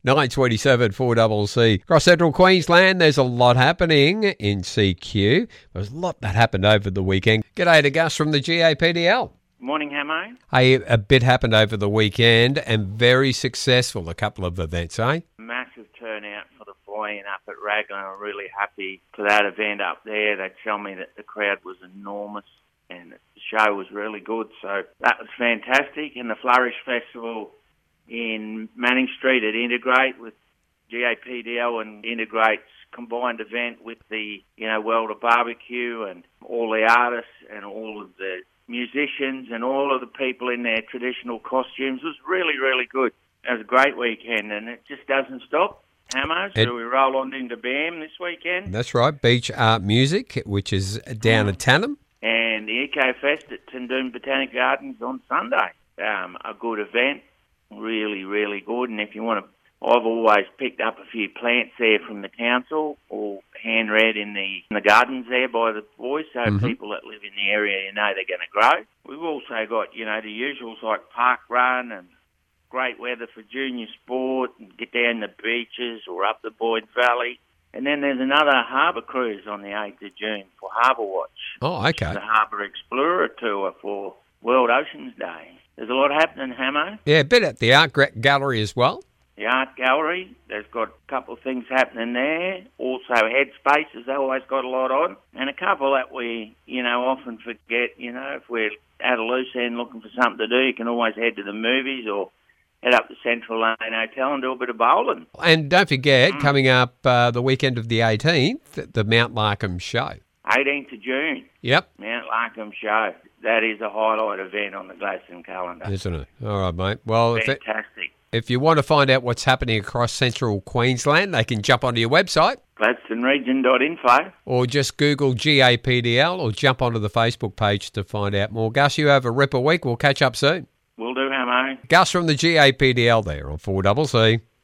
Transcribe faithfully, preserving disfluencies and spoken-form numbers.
nine twenty-seven four C C. Across Central Queensland, there's a lot happening in C Q. There's a lot that happened over the weekend. G'day to Gus from the G A P D L. Morning, Hamo. Hey, a bit happened over the weekend and very successful, a couple of events, eh? Massive turnout for the buoying up at Raglan. I'm really happy for that event up there. They tell me that the crowd was enormous and the show was really good, so that was fantastic. And the Flourish Festival in Manning Street at Integrate with G A P D L and Integrate's combined event with the, you know, World of Barbecue and all the artists and all of the musicians and all of the people in their traditional costumes was really, really good. It was a great weekend, and it just doesn't stop. Hamo, so It- we roll on into B A M this weekend. That's right, Beach Art Music, which is down at Tannum. And the Eco Fest at Tundoon Botanic Gardens on Sunday. Um, a good event, really, really good. And if you want to, I've always picked up a few plants there from the council, or hand read in the in the gardens there by the boys, so Mhm. people that live in the area, you know, they're going to grow. We've also got, you know, the usuals like park run and great weather for junior sport and get down the beaches or up the Boyd Valley. And then there's another harbour cruise on the eighth of June for Harbour Watch. Oh, okay. The Harbour Explorer Tour for World Oceans Day. There's a lot happening, Hamo. Yeah, a bit at the Art Gra- Gallery as well. The Art Gallery, there's got a couple of things happening there. Also, Headspace has always got a lot on. And a couple that we, you know, often forget, you know, if we're at a loose end looking for something to do, you can always head to the movies or head up to Central Lane Hotel and do a bit of bowling. And don't forget, Mm. coming up uh, the weekend of the eighteenth, the Mount Larkham Show. eighteenth of June, Yep, Mount Larkham Show. That is a highlight event on the Gladstone calendar. isn't it? All right, mate. Well, if, it, Fantastic. if you want to find out what's happening across Central Queensland, they can jump onto your website Gladstone Region dot info. or just Google G A P D L or jump onto the Facebook page to find out more. Gus, you have a ripper week. We'll catch up soon. Will do, Hamo. Gus from the G A P D L there on four C C.